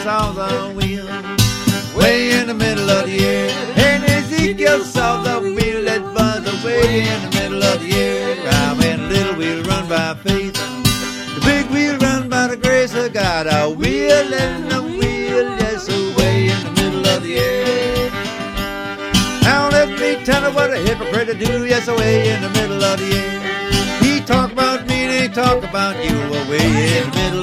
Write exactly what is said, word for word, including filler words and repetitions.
saw the wheel way in the middle of the year. And Ezekiel saw the wheel that was away in the middle of the year. I went little wheel run by faith, the big wheel run by the grace of God. A wheel and a wheel, yes, away in the middle of the year. Now let me tell you what a hypocrite do, yes, away in the middle of the year. He talk about me and he talk about you away in the middle